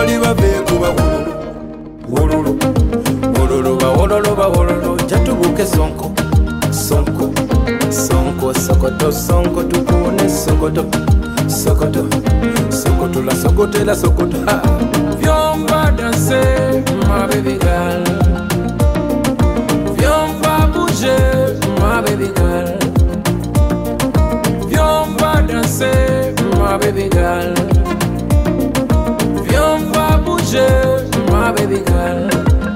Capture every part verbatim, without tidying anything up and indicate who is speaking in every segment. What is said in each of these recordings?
Speaker 1: bali bave kuba wololo wololo ba wololo ba wololo jatubuke sonko sonko sonko sokoto sonko tukune sokoto sokoto sokoto la sokoto la sokoto ha. Viens va danser ma baby girl, viens va bouger ma baby girl, viens va danser ma baby girl, viens va bouger ma baby girl.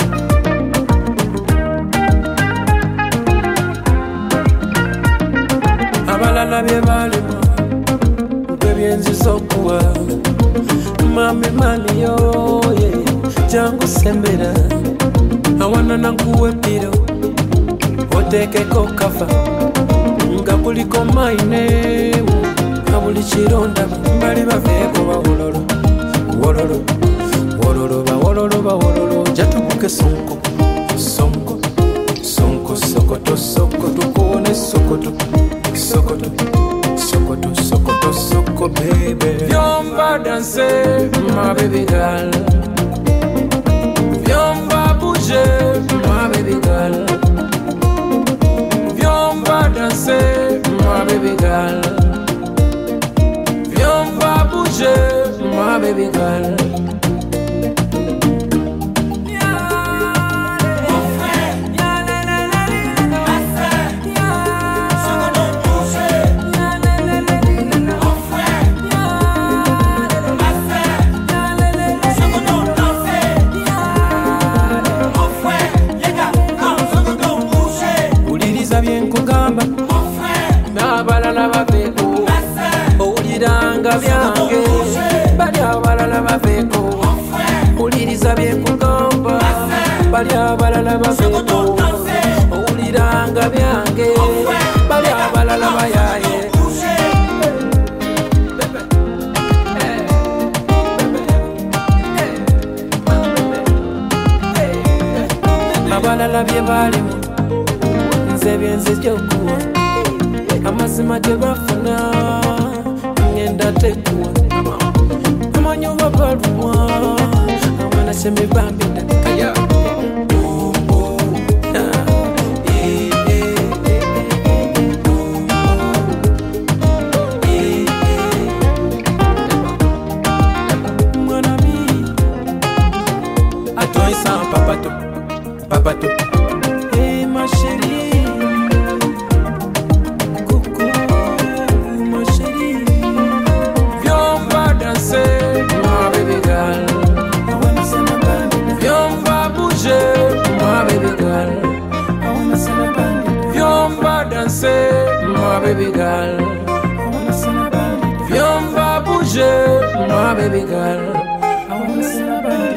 Speaker 1: Abalala bye balima ukwe byenzi sokuwa mami mani yo yeah. Jangu sembera awana nankuwe piro oteke kokafa nga kuliko maine abuli chironda mbali baveko ba wololo wololo wololo ba wololo ba wololo jatubuke sonko sonko sonko sokoto sokoto kone sokoto sokoto sokoto sokoto soko baby. Viens va danser ma baby girl, viens va bouger ma baby girl, viens va danser ma baby girl, viens va bouger ma baby girl. Byange bali abalala baveko uliriza byekugamba bali abalala baveko uliranga byange bali abalala bayaye abalala bye balimu nze byenze gyokuwa amazima tebafuna ngenda tekuwa amanyo babalumwa amana seme bambenda kaya oh oh ah eh eh eh mwana mi atoy sans papato papato eh ma chérie. Ma baby girl, viens va bouger, ma baby girl.